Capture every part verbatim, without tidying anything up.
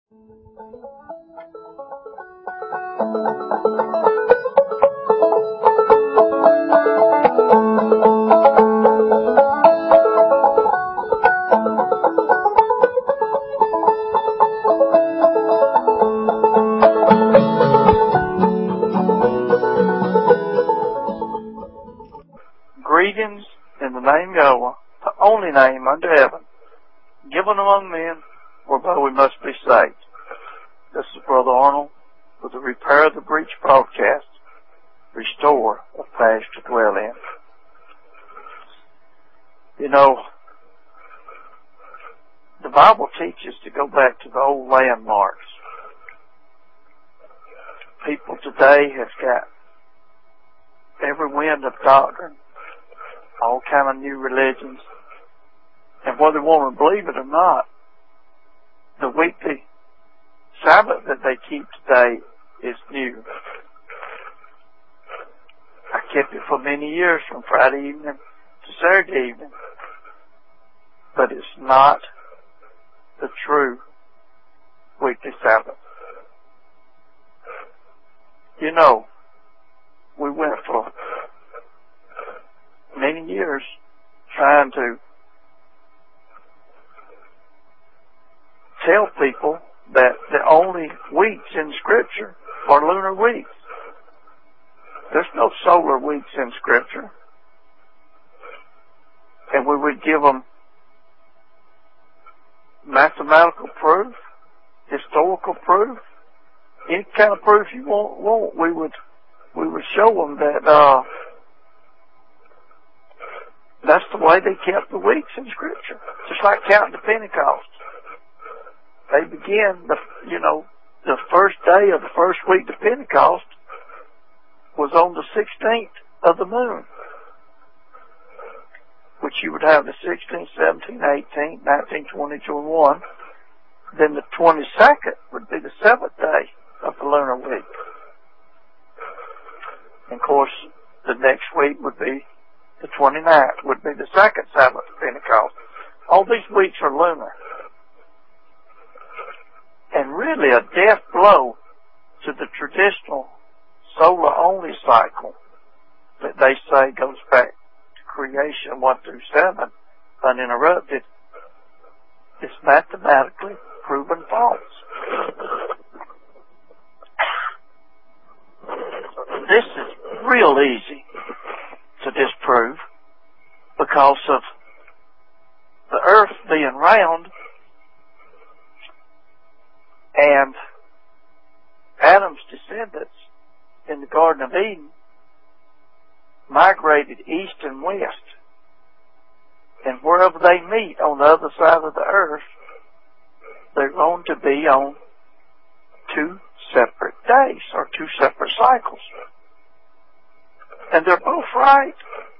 Greetings in the name of Yahweh, the only name under heaven, given among men, whereby we must be saved. This is Brother Arnold with the Repair of the Breach broadcast, Restore a Past to Dwell in. You know, the Bible teaches to go back to the old landmarks. People today have got every wind of doctrine, all kind of new religions, and whether they want to believe it or not, the weekly Sabbath that they keep today is new. I kept it for many years from Friday evening to Saturday evening, but it's not the true weekly Sabbath. You know, we went for many years trying to tell people that the only weeks in Scripture are lunar weeks. There's no solar weeks in Scripture. And we would give them mathematical proof, historical proof, any kind of proof you want. want we would we would show them that uh, that's the way they kept the weeks in Scripture. Just like counting the Pentecost. They begin, the, you know, the first day of the first week of Pentecost was on the sixteenth of the moon, which you would have the sixteenth, seventeenth, eighteenth, nineteenth, twentieth, twenty-first. Then the twenty-second would be the seventh day of the lunar week. And of course, the next week would be the twenty-ninth, would be the second Sabbath of Pentecost. All these weeks are lunar. And really a death blow to the traditional solar-only cycle that they say goes back to creation one through seven, uninterrupted, is mathematically proven false. This is real easy to disprove because of the earth being round and Adam's descendants in the Garden of Eden migrated east and west. And wherever they meet on the other side of the earth, they're going to be on two separate days or two separate cycles. And they're both right.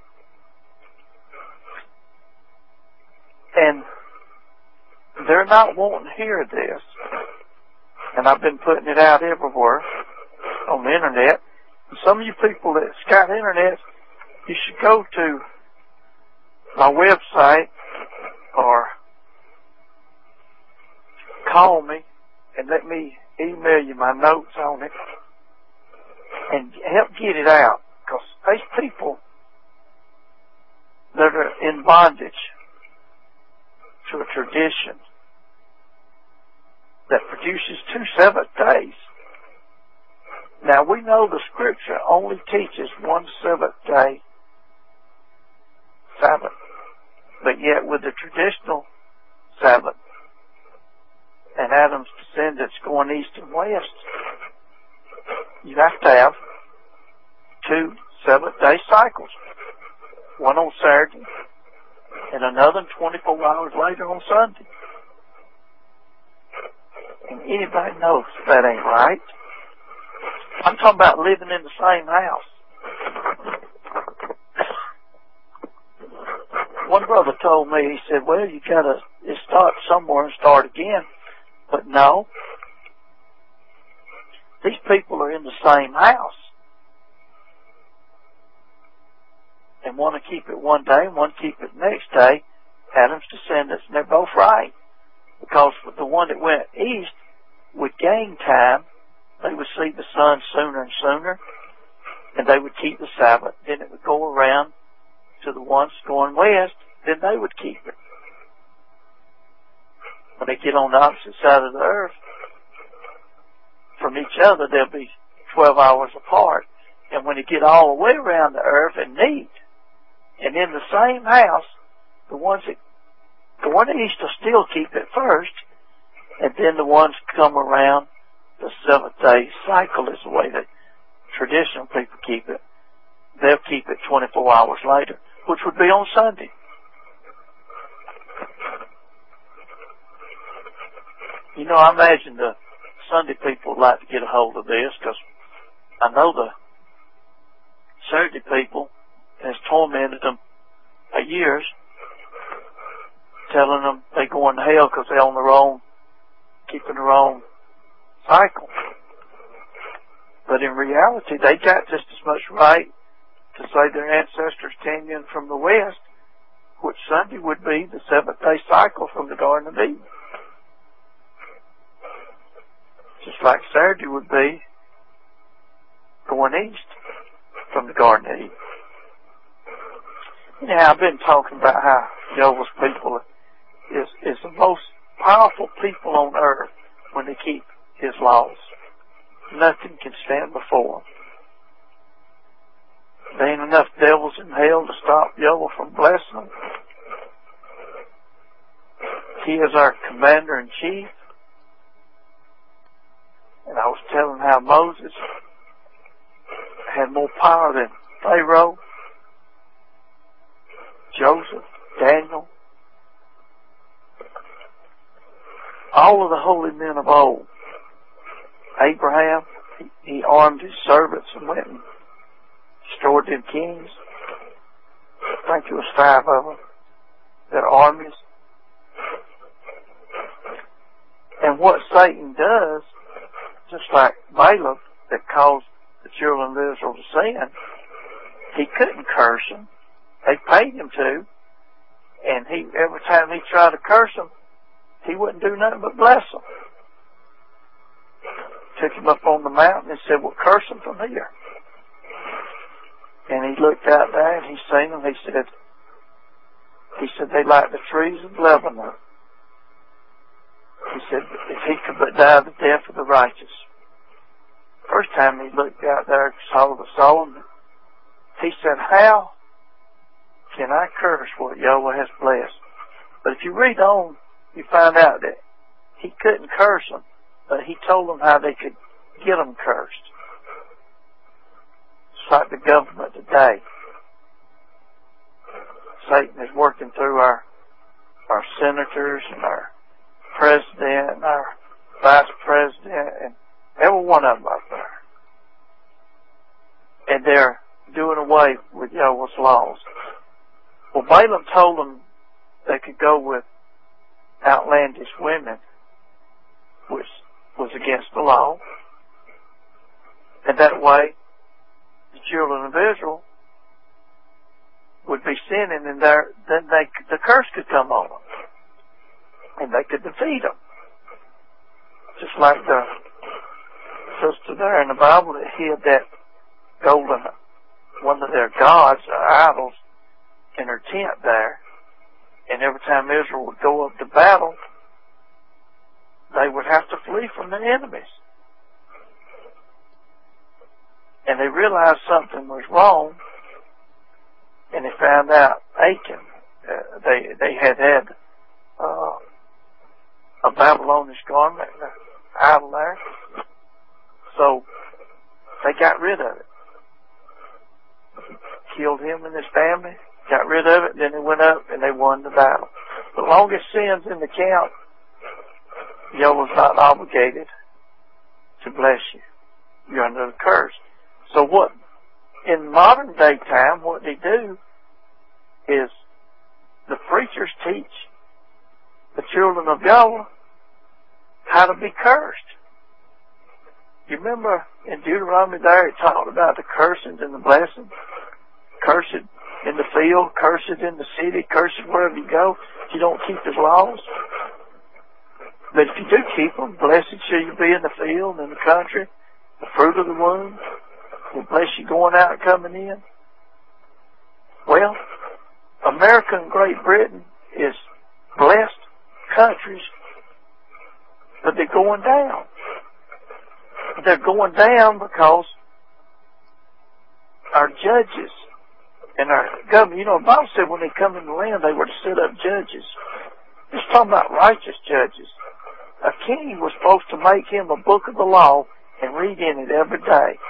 And they're not wanting to hear this. And I've been putting it out everywhere on the internet. And some of you people that's got internet, you should go to my website or call me and let me email you my notes on it and help get it out. Because these people that are in bondage to a tradition that produces two seventh days. Now we know the Scripture only teaches one seventh day Sabbath, but yet with the traditional Sabbath and Adam's descendants going east and west, you have to have two seventh day cycles, one on Saturday and another twenty-four hours later on Sunday. And anybody knows that ain't right. I'm talking about living in the same house. One brother told me, he said, well, you gotta start somewhere and start again. But no. These people are in the same house. And want to keep it one day and want to keep it next day. Adam's descendants, and they're both right. Because the one that went east gain time, they would see the sun sooner and sooner, and they would keep the Sabbath. Then it would go around to the ones going west, then they would keep it. When they get on the opposite side of the earth from each other, they'll be twelve hours apart. And when they get all the way around the earth and meet, and in the same house, the ones that go east will still keep it first, and then the ones come around the seventh day cycle is the way that traditional people keep it. They'll keep it twenty-four hours later, which would be on Sunday. You know, I imagine the Sunday people would like to get a hold of this, because I know the Saturday people has tormented them for years, telling them they're going to hell because they're on their own, keeping their own cycle. But in reality, they got just as much right to say their ancestors came in from the west, which Sunday would be the seventh day cycle from the Garden of Eden. Just like Saturday would be going east from the Garden of Eden. Now, I've been talking about how Jehovah's people is, is the most powerful people on earth when they keep His laws. Nothing can stand before them. There ain't enough devils in hell to stop Jehovah from blessing them. He is our commander-in-chief. And I was telling how Moses had more power than Pharaoh, Joseph, Daniel, all of the holy men of old. Abraham, he, he armed his servants and went and destroyed them kings. I think it was five of them, their armies. And what Satan does, just like Balaam that caused the children of Israel to sin, he couldn't curse them. They paid him to. And he, every time he tried to curse them, he wouldn't do nothing but bless them. Took him up on the mountain and said, well, curse them from here. And he looked out there and he seen them. He said, he said, they like the trees of Lebanon. He said, if he could but die the death of the righteous. First time he looked out there and saw the soul, he said, how can I curse what Yahweh has blessed? But if you read on, you find out that he couldn't curse them, but he told them how they could get them cursed. It's like the government today. Satan is working through our our senators and our president and our vice president and every one of them up there. And they're doing away with Yahweh's laws. Well, Balaam told them they could go with outlandish women, which was against the law. And that way, the children of Israel would be sinning, and there, then they, the curse could come on them. And they could defeat them. Just like the sister there in the Bible that hid that golden, one of their gods, or idols, in her tent there. And every time Israel would go up to battle, they would have to flee from their enemies. And they realized something was wrong, and they found out Achan, uh, they they had had uh, a Babylonish garment, an idol there, so they got rid of it. Killed him and his family, got rid of it, then they went up and they won the battle. The longest sins in the camp, Yahweh's not obligated to bless you. You're under the curse. So what, in modern day time, what they do is the preachers teach the children of Yahweh how to be cursed. You remember in Deuteronomy there, it talked about the cursings and the blessings. Cursed in the field, cursed in the city, cursed wherever you go if you don't keep His laws. But if you do keep them, blessed shall you be tree in the field, in the country, the fruit of the womb. He'll bless you going out and coming in. Well, America and Great Britain is blessed countries, but they're going down. They're going down because our judges and our government, you know, the Bible said when they come in the land, they were to set up judges. It's talking about righteous judges. A king was supposed to make him a book of the law and read in it every day.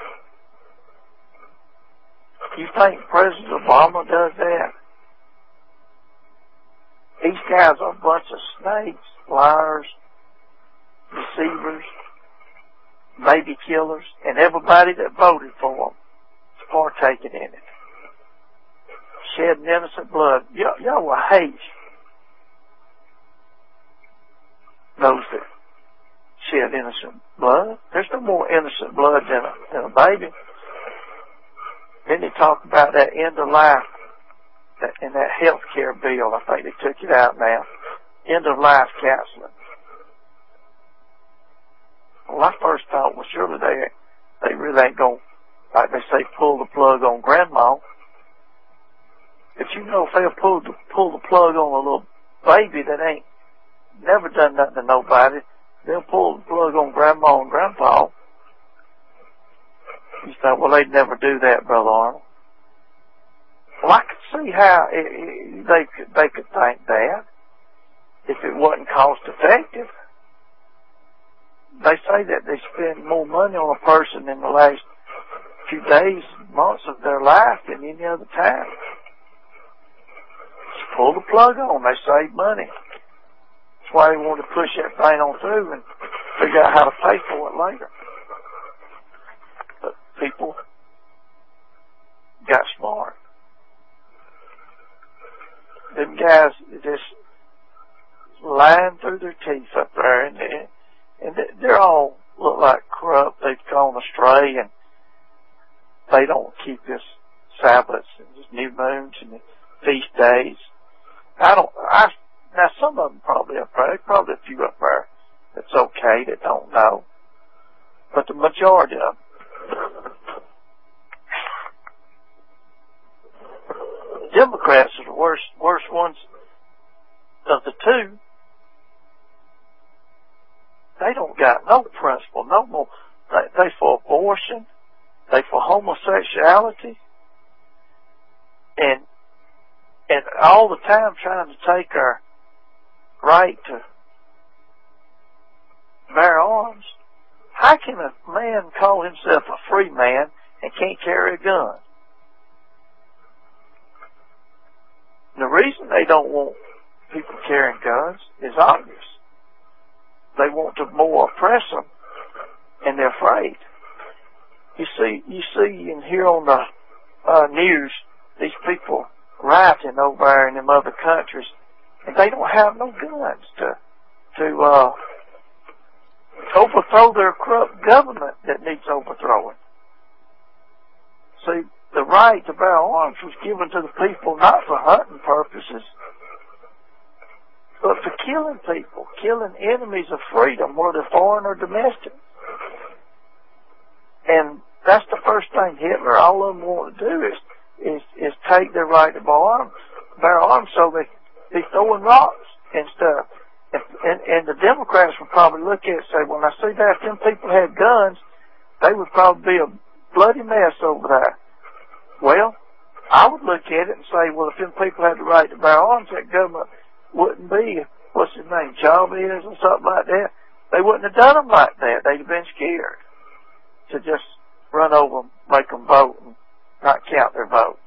You think President Obama does that? These guys are a bunch of snakes, liars, deceivers, baby killers, and everybody that voted for them is partaking in it. Shedding innocent blood. Y'all, y'all will hate those that shed innocent blood. There's no more innocent blood than a, than a baby. Then they talk about that end of life that, in that health care bill. I think they took it out now. End of life counseling. Well, I first thought, well, surely they, they really ain't going to, like they say, pull the plug on grandma. If you know if they'll pull the, pull the plug on a little baby that ain't never done nothing to nobody, they'll pull the plug on grandma and grandpa. You thought, well, they'd never do that, Brother Arnold. Well, I could see how it, it, they could they could think that if it wasn't cost effective. They say that they spend more money on a person in the last few days, months of their life than any other time. Just pull the plug on. They save money. That's why they want to push that thing on through and figure out how to pay for it later. But people got smart. Them guys just lying through their teeth up there, and they, and they're all look like corrupt. They've gone astray, and they don't keep this Sabbaths and this new moons and the feast days. I don't. I now some of them probably up there. There's probably a few up there that's okay that don't know, but the majority of them. Democrats are the worst, worst ones of the two. They don't got no principle, no more. They, they for abortion, they for homosexuality, and and all the time trying to take our right to bear arms. How can a man call himself a free man and can't carry a gun? The reason they don't want people carrying guns is obvious. They want to more oppress them, and they're afraid. You see, you see and hear on the uh, news these people rioting over there in them other countries, and they don't have no guns to to uh, overthrow their corrupt government that needs overthrowing. See, the right to bear arms was given to the people not for hunting purposes, but for killing people, killing enemies of freedom, whether foreign or domestic. And that's the first thing Hitler, all of them want to do is is, is take their right to bear arms, bear arms so they they throwing rocks and stuff. And, and, and the Democrats would probably look at it and say, well, now see that if them people had guns, they would probably be a bloody mess over there. Well, I would look at it and say, well, if them people had the right to bear arms, that government wouldn't be, what's his name, Chavez or something like that. They wouldn't have done them like that. They'd have been scared to just run over them, make them vote, and not count their votes.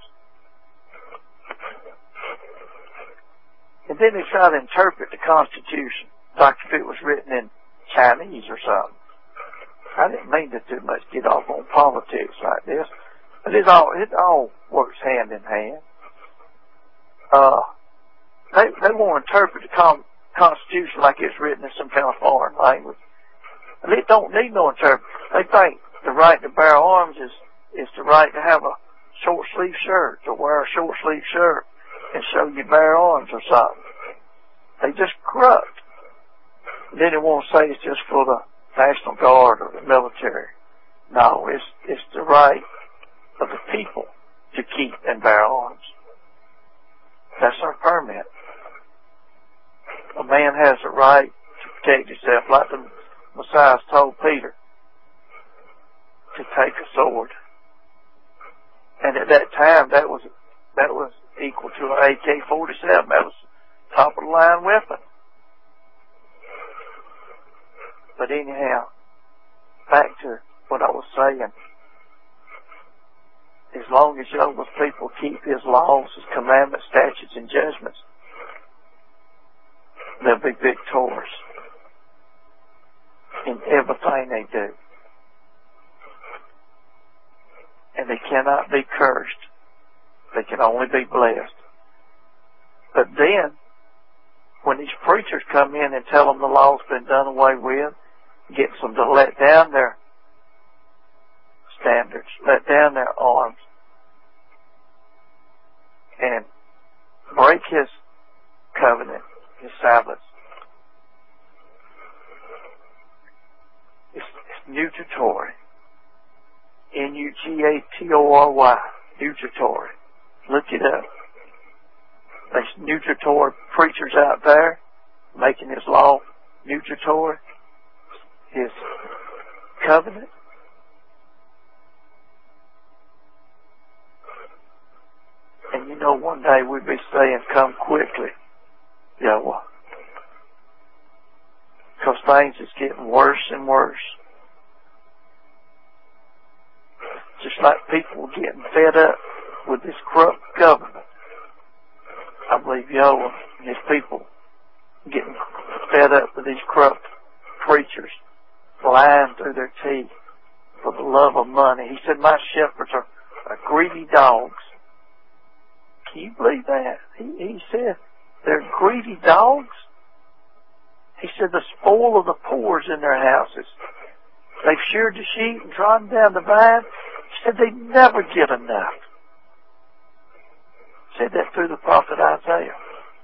And then they try to interpret the Constitution like if it was written in Chinese or something. I didn't mean to too much get off on politics like this. But it all, it all works hand in hand. Uh, they, they want to interpret the com- Constitution like it's written in some kind of foreign language. And it don't need no interpretation. They think the right to bear arms is, is the right to have a short sleeve shirt, to wear a short sleeve shirt and show you bear arms or something. They just corrupt. Then they want to say it's just for the National Guard or the military. No, it's, it's the right of the people to keep and bear arms. That's our permit. A man has a right to protect himself, like the Messiah told Peter to take a sword. And at that time, that was that was equal to an A K forty-seven. That was top of the line weapon. But anyhow, back to what I was saying. As long as Jehovah's people keep His laws, His commandments, statutes, and judgments, they'll be victorious in everything they do. And they cannot be cursed. They can only be blessed. But then, when these preachers come in and tell them the law's been done away with, gets them to let down their standards, let down their arms, and break His covenant, His Sabbaths. It's, it's nugatory. N U G A T O R Y. Nugatory. Look it up. There's nugatory preachers out there making His law nugatory. His covenant. And you know, one day we'll be saying, come quickly, Yahweh. Because things is getting worse and worse. Just like people are getting fed up with this corrupt government. I believe Yahweh and His people getting fed up with these corrupt preachers lying through their teeth for the love of money. He said, my shepherds are, are greedy dogs. Can you believe that? He, he said, they're greedy dogs. He said, the spoil of the poor is in their houses. They've sheared the sheep and trodden down the vine. He said, they never get enough. He said that through the prophet Isaiah.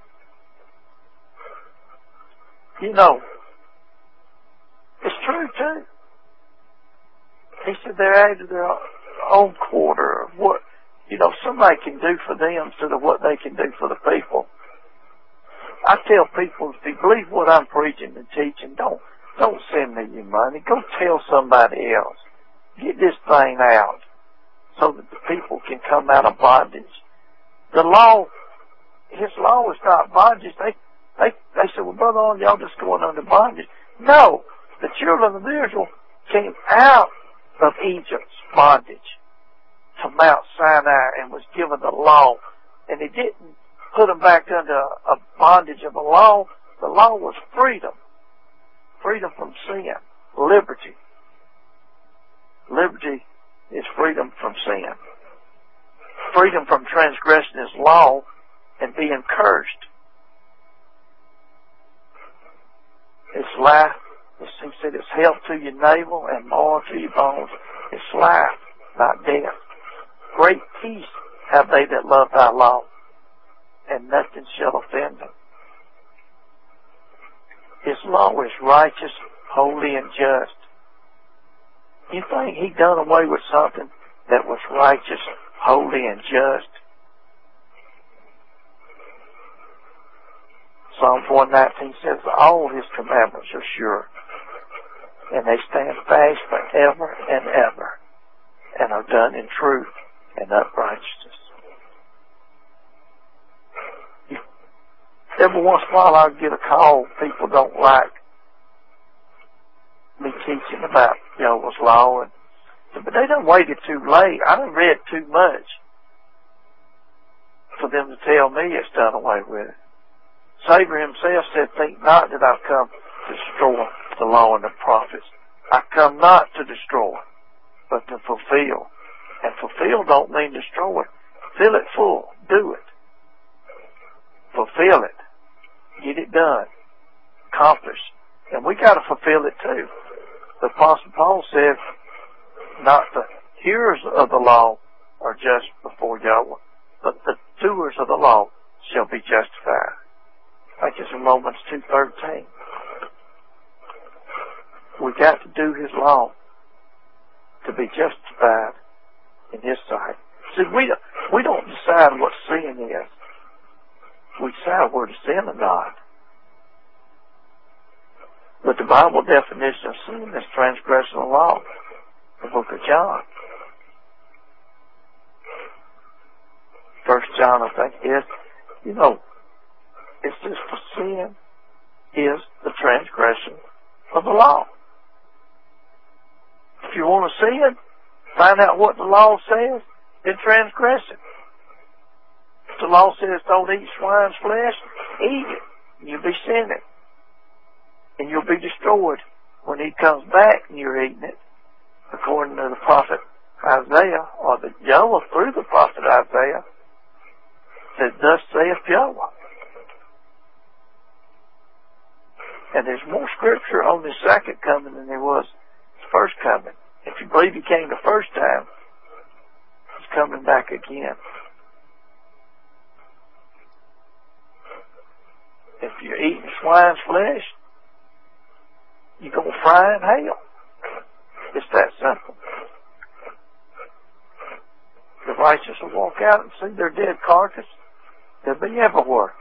You know, it's true too. He said they're out of their own quarter of what, you know, somebody can do for them instead of what they can do for the people. I tell people, if you believe what I'm preaching and teaching, don't, don't send me your money. Go tell somebody else. Get this thing out so that the people can come out of bondage. The law, His law is not bondage. They, they, they said, well, brother, all y'all just going under bondage. No. The children of Israel came out of Egypt's bondage to Mount Sinai and was given the law. And He didn't put them back under a bondage of a law. The law was freedom. Freedom from sin. Liberty. Liberty is freedom from sin. Freedom from transgressing His law and being cursed. It's life. He said it's health to your navel and marrow to your bones. It's life, not death. Great peace have they that love Thy law, and nothing shall offend them. His law is righteous, holy, and just. You think He done away with something that was righteous, holy, and just? Psalm one nineteen says, all His commandments are sure, and they stand fast forever and ever, and are done in truth and uprightness. Every once in a while I'll get a call. People don't like me teaching about Yahweh's law, and but they done waited too late. I done read too much for them to tell me it's done away with. Savior Himself said, think not that I've come to destroy the law and the prophets. I come not to destroy, but to fulfill. And fulfill don't mean destroy. Fill it full. Do it. Fulfill it. Get it done. Accomplish. And we got to fulfill it too. The Apostle Paul said, not the hearers of the law are just before Yahweh, but the doers of the law shall be justified. I think it's in Romans two thirteen. We got to do His law to be justified in His sight. See, we don't, we don't decide what sin is. We decide whether to sin or not. But the Bible definition of sin is transgression of law. The book of John. First John, I think, is, you know, it's just for sin is the transgression of the law. If you want to sin, find out what the law says, then transgress it. If the law says don't eat swine's flesh, eat it. You'll be sinning. And you'll be destroyed when He comes back and you're eating it. According to the prophet Isaiah, or the Yahweh through the prophet Isaiah, said, thus saith Yahweh. And there's more scripture on the second coming than there was the first coming. If you believe He came the first time, He's coming back again. If you're eating swine's flesh, you're going to fry in hell. It's that simple. The righteous will walk out and see their dead carcass. They'll be everywhere.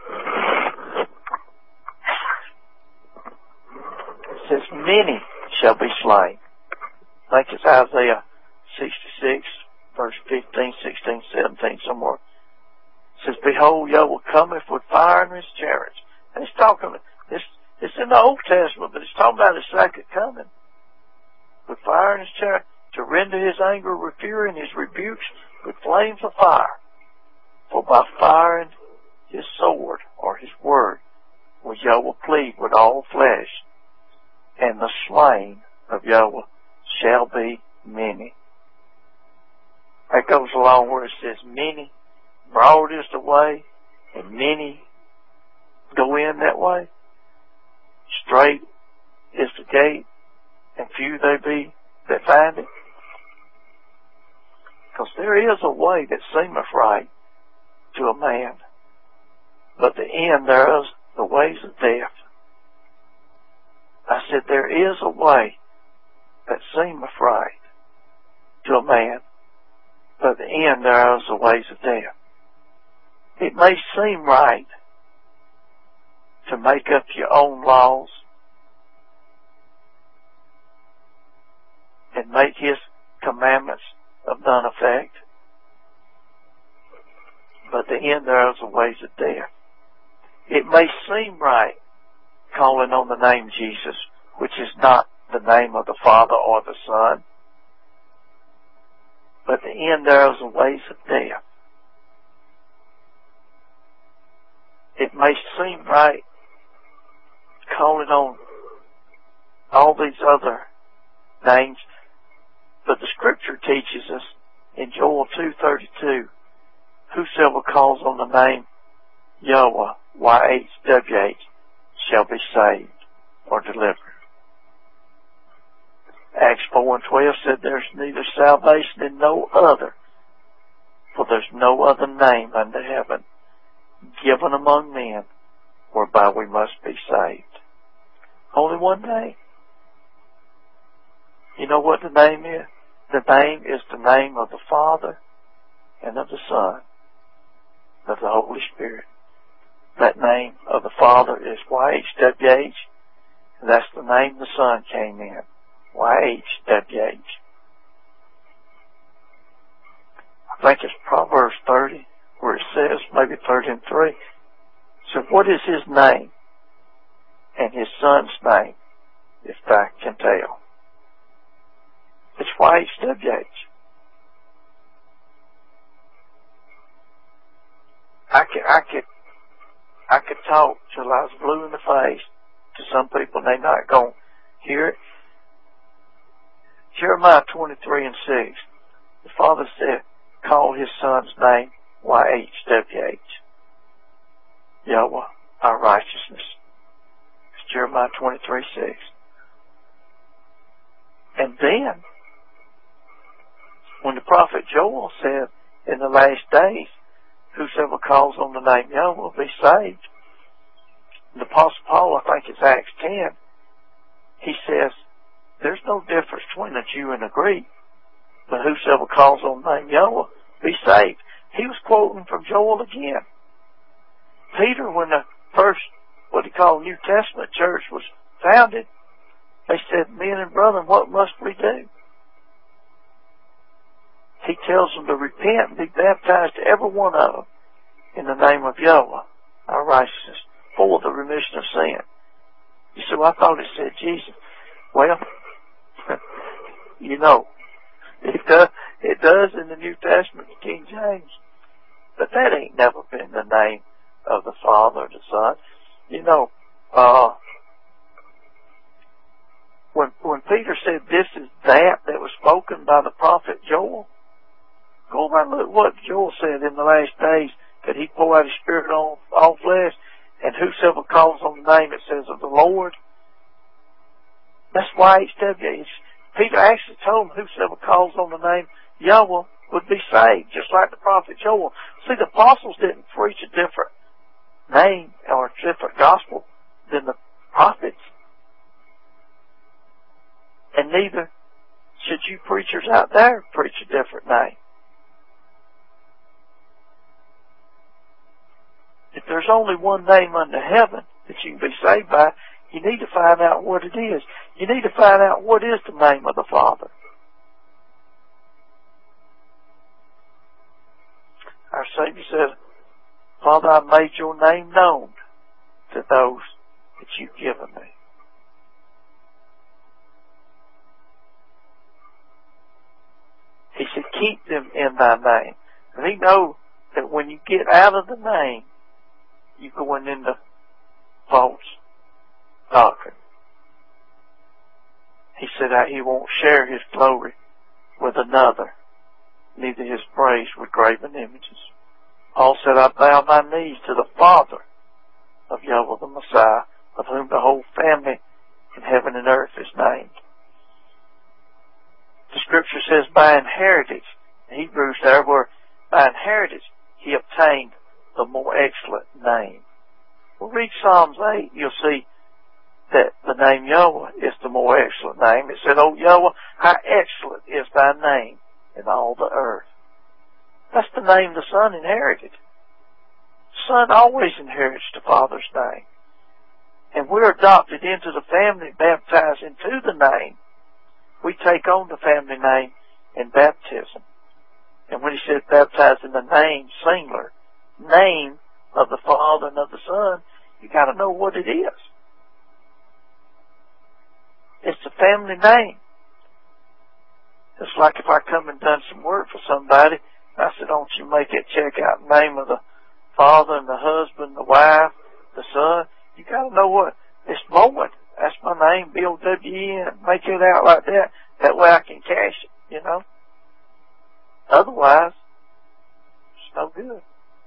It says, many shall be slain. I think it's Isaiah sixty-six, verse fifteen, sixteen, seventeen, somewhere. It says, behold, Yahweh cometh with fire in His chariots. And it's talking, it's, it's in the Old Testament, but it's talking about His second coming. With fire in His chariot, to render His anger with fury and His rebukes with flames of fire. For by fire and His sword, or His word, will Yahweh plead with all flesh, and the slain of Yahweh shall be many. That goes along where it says many, broad is the way, and many go in that way. Straight is the gate, and few they be that find it. Because there is a way that seemeth right to a man, but the end thereof the ways of death. I said, there is a way that seemeth right to a man, but the end thereof the ways of death. It may seem right to make up your own laws and make His commandments of none effect, but the end thereof is the ways of death. It may seem right calling on the name Jesus, which is not the name of the Father or the Son, but the end thereof is the ways of death. It may seem right calling on all these other names, but the Scripture teaches us in Joel two thirty-two, whosoever calls on the name Yahweh, Y H W H, shall be saved or delivered. Acts four and twelve said there's neither salvation in no other, for there's no other name under heaven given among men whereby we must be saved. Only one name. You know what the name is? The name is the name of the Father and of the Son and of the Holy Spirit. That name of the Father is Y H W H, and that's the name the Son came in, Y H W H. I think it's Proverbs thirty, where it says, maybe thirty and three. So what is His name and His Son's name, if thou can tell? It's Y H W H. I could, I could, I could talk till I was blue in the face to some people, and they're not going to hear it. Jeremiah twenty-three and six. The Father said, call His Son's name Y H W H. Yahweh, our righteousness. It's Jeremiah twenty-three six. And then, when the prophet Joel said, in the last days, whosoever calls on the name Yahweh will be saved. The Apostle Paul, I think it's Acts ten, he says, there's no difference between a Jew and a Greek, but whosoever calls on the name Yahweh be saved. He was quoting from Joel again. Peter, when the first, what he called New Testament church was founded, they said, men and brethren, what must we do? He tells them to repent and be baptized, every one of them, in the name of Yahweh, our righteousness, for the remission of sin. You say, well, I thought it said Jesus. Well, you know, it does, it does in the New Testament, King James. But that ain't never been the name of the Father or the Son. You know, uh, when, when Peter said this is that that was spoken by the prophet Joel, go over and look what Joel said in the last days, that he pour out his Spirit on all flesh, and whosoever calls on the name, it says, of the Lord. That's why H W Peter actually told him whosoever calls on the name Yahweh would be saved, just like the prophet Joel. See, the apostles didn't preach a different name or a different gospel than the prophets. And neither should you preachers out there preach a different name. If there's only one name under heaven that you can be saved by, you need to find out what it is. You need to find out what is the name of the Father. Our Savior said, Father, I made your name known to those that you've given me. He said, keep them in thy name. And he knows that when you get out of the name, you're going into false doctrine. He said that he won't share his glory with another, neither his praise with graven images. Paul said, I bow my knees to the Father of Yahweh the Messiah, of whom the whole family in heaven and earth is named. The scripture says, by inheritance, in Hebrews there, where by inheritance he obtained the more excellent name. Well, read Psalms eight, you'll see that the name Yahweh is the more excellent name. It said, oh Yahweh, how excellent is thy name in all the earth. That's the name the Son inherited. The Son always inherits the Father's name. And we're adopted into the family, baptized into the name. We take on the family name in baptism. And when he says baptized in the name, singular, name of the Father and of the Son, you gotta know what it is. It's the family name. It's like if I come and done some work for somebody, I said, don't you make it check out the name of the father and the husband, the wife, the son. You gotta know what, it's Boyd. That's my name, B O W E N. Make it out like that. That way I can cash it, you know. Otherwise, it's no good.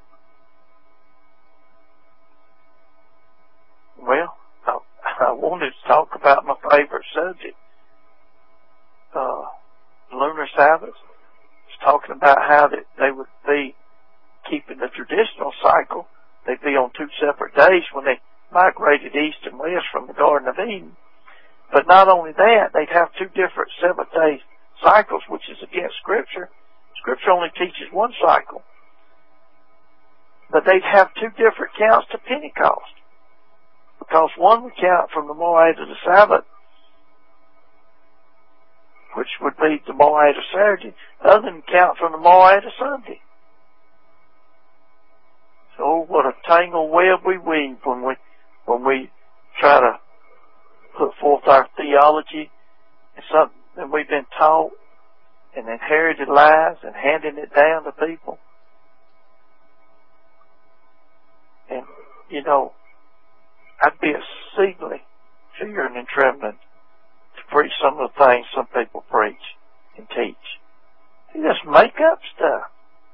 Well, I, I wanted to talk about my favorite subject, uh, lunar Sabbaths. It's talking about how that they would be keeping the traditional cycle. They'd be on two separate days when they migrated east and west from the Garden of Eden. But not only that, they'd have two different seventh-day cycles, which is against Scripture. Scripture only teaches one cycle. But they'd have two different counts to Pentecost. Because one would count from the Moed of the Sabbath, which would be the Moed of Saturday. The other would count from the Moed of Sunday. So what a tangled web we weave when we when we try to put forth our theology and something that we've been taught and inherited lies and handing it down to people. And, you know, I'd be exceedingly fearing and trembling to preach some of the things some people preach and teach. They just make up stuff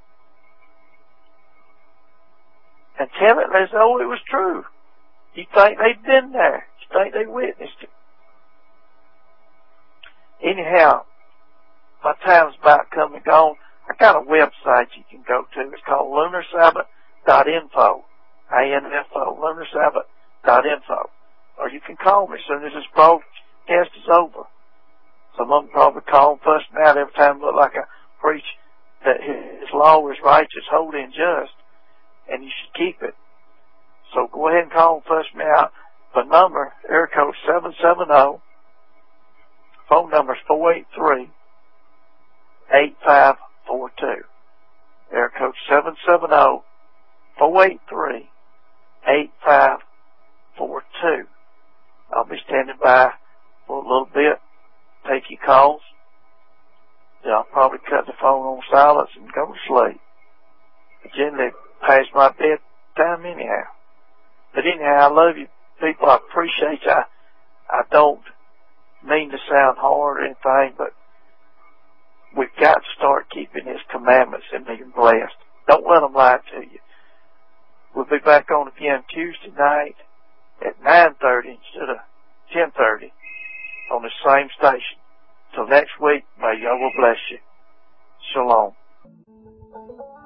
and tell it as though it was true. You think they've been there. You think they witnessed it. Anyhow, my time's about come and gone. I got a website you can go to. It's called lunar sabbath dot info. I N F O, lunar sabbath dot info. Or you can call me as soon as this broadcast is over. Some of them probably call and fuss me out every time I look like I preach that his law is righteous, holy, and just, and you should keep it. So go ahead and call and fuss me out. The number, area code seven seven zero, phone number is four eight three, eight five four two. Area code seven seven zero, four eight three, eight five four two. I'll be standing by for a little bit, take your calls. Then I'll probably cut the phone on silence and go to sleep. Generally past my bedtime anyhow. But anyhow, I love you people. I appreciate you. I, I don't mean to sound hard or anything, but we've got to start keeping His commandments and being blessed. Don't let them lie to you. We'll be back on again Tuesday night at nine thirty instead of ten thirty on the same station. Till next week, may Yahweh bless you. Shalom.